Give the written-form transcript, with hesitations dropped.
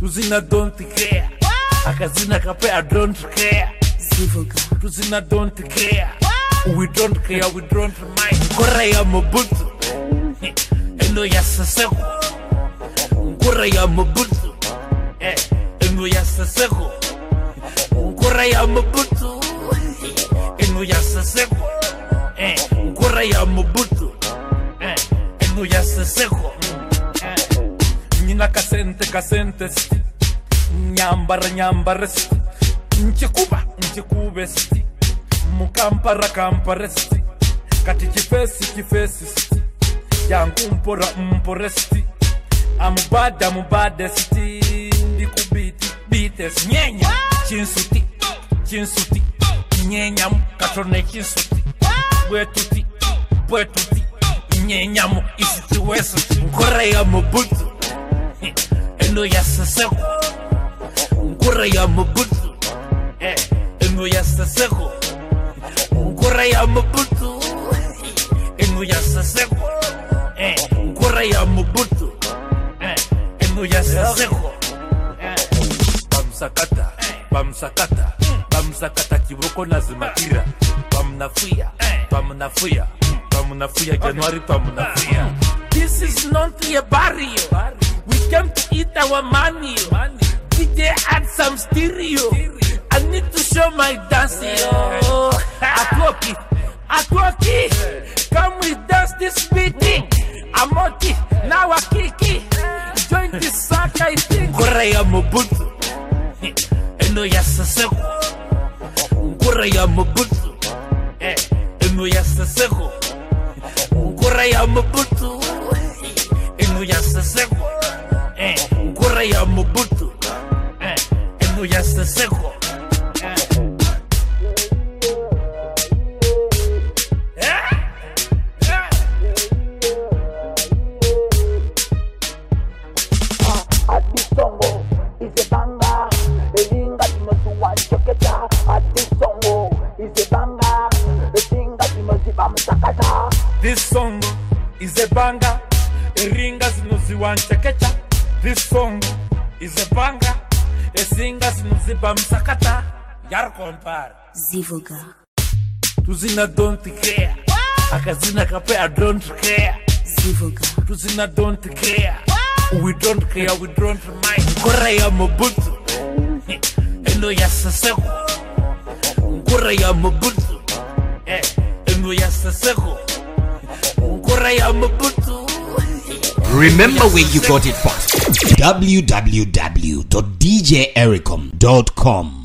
Tuzina don't care. Akazina kape I don't care. Tuzina don't care. We don't care, we don't mind. Korea Mobutu. Eno yasaseko. Korea Mobutu. Eno yasaseko. Korea Mobutu. Eno yasaseko. Korea Mobutu. Eno yasaseko. Nina kasente sti. Nyambara sti. Nchikube sti. Mukampara sti. Kati kifesi sti. Yangu mpora sti. Amubada sti. Ndikubite sti. Nyenya chinsuti. Nyenyamu katone chinsuti. Bwetuti. Nyenyamu isiti wesu. Korea Mobutu. Eno yasaseko. Korea Mobutu. Eno yasaseko. Korea Mobutu. Eno yasaseko. Korea Mobutu. Eno yasaseko. Bamsakata kiboko nazimatira. Pamunafuya January pamunafuya. This is not a barrio. We came to eat our money. DJ add some stereo. I need to show my dance. Atwoki, come we dance this beating. Amoti, now a kiki. Join this song I think. Korea Mobutu. Eno yasaseko. Korea Mobutu. Eno yasaseko. Korea Mobutu. Eno yasaseko. Korea Mobutu. Eno yasaseko. This song is a banger. Eringas nuziwanchekecha. This song is a banger. Esingas nuzibamsakata. Yar compare. Zivoga. Tuzina don't care. Akazina kape I don't care. Zivoga. Tuzina don't care. We don't care, we don't mind. Korea Mobutu. Eno yasaseko. Korea Mobutu. Eno yasaseko. Korea Mobutu. Remember where you got it from. www.djericom.com